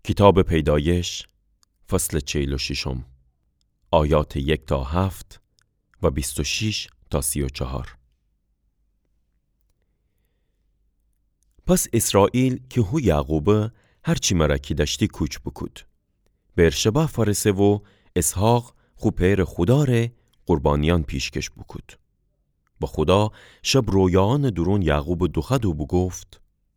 کتاب پیدایش فصل 46 آیات 1 تا 7 و 26 تا 34. پس اسرائیل که هو یعقوب هرچی مرکی داشتی کوچ بکود. برشبه فرسه و اسحاق خو پیر خدا ره قربانیان پیشکش بکود. با خدا شب رویان درون یعقوب دخد و بگفت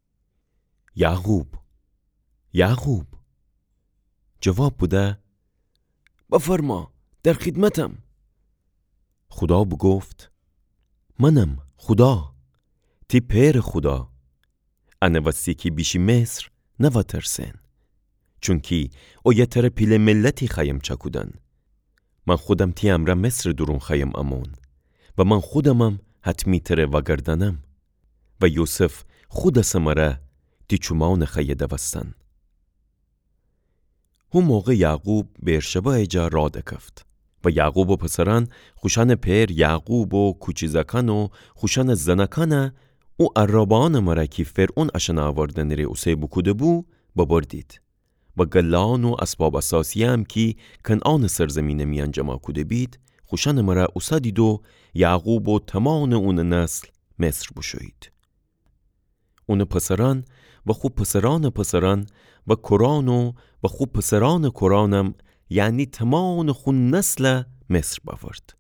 یعقوب. جواب بوده بفرما، در خدمتم. خدا بگفت منم خدا، تی پیر خدا. انه وسی که بیشی مصر نوا ترسن، چونکی او یه تر پیل ملتی خیم چکودن. من خودم تی امره مصر درون خیم امون و من خودمم حتمی تره وگردنم و یوسف خود سمره تی چومان خیه دوستن. هم موقع یعقوب برشبه ایجا راده کفت و یعقوب و پسران خوشان پیر یعقوب و کوچیزکان و خوشان زنکان او عربان مرکی فرعون اشن آوردن ری اوسی بکوده بو ببردید و گلان و اسباب اساسی هم کی کنعان سرزمین میان جمع کوده بید خوشان مرا اوسا دید و یعقوب و تمام اون نسل مصر بشوید. اون پسران و خوب پسران و کران و خوب پسران کرانم، یعنی تمام خون نسل مصر باورد.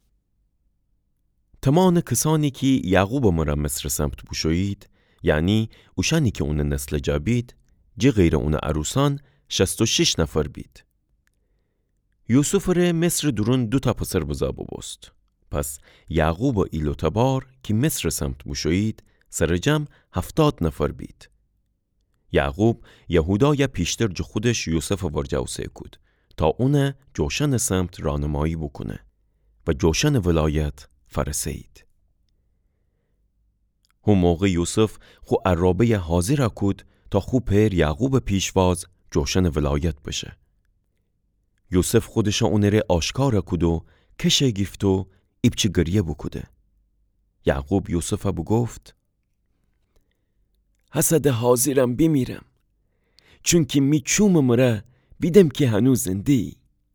تمام کسانی که یعقوب مرا مصر سمت بشوید، یعنی اوشانی که اون نسل جابید، جه غیر اون عروسان 66 نفر بید. یوسف ره مصر درون 2 تا پسر بزابو بست. پس یعقوب و ایلو تبار که مصر سمت بشوید، سرجم 70 نفر بید. یعقوب یهودا یا پیشتر جو خودش یوسف ورجاوسه کود تا اون جوشن سمت رانمایی بکنه و جوشن ولایت فرسید. هم موقع یوسف خو عرابه حاضر کود تا خو پیر یعقوب پیشواز جوشن ولایت بشه. یوسف خودش اونره آشکار کود و کشه گفت و ایبچه گریه بکوده. یعقوب یوسف بگفت حسد حاضرم بمیرم، چون که میچوم مره بیدم که هنوز زنده.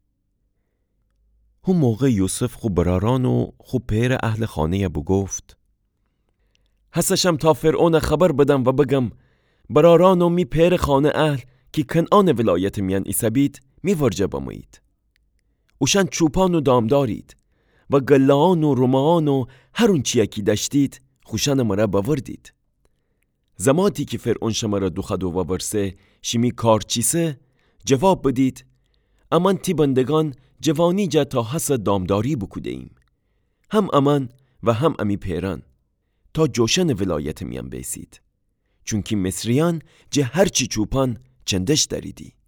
هم موقع یوسف خو براران و خو پیر اهل خانه بگفت حسشم تا فرعون خبر بدم و بگم براران و می پیر خانه اهل که کنعان ولایت میان ایسابید می ورجه بمایید. اوشن چوپان و دامدارید و گلان و رمان و هرون چیه که داشتید خوشن مره بوردید. زماتی که فرعون شماره دوخد و ورسه شمی کار چیسه جواب بدید امان تی بندگان جوانی جا تا حسد دامداری بکوده ایم، هم امان و هم امی پیران تا جوشن ولایت میان بیسید، چونکی مصریان جه هرچی چوپان چندش داریدی.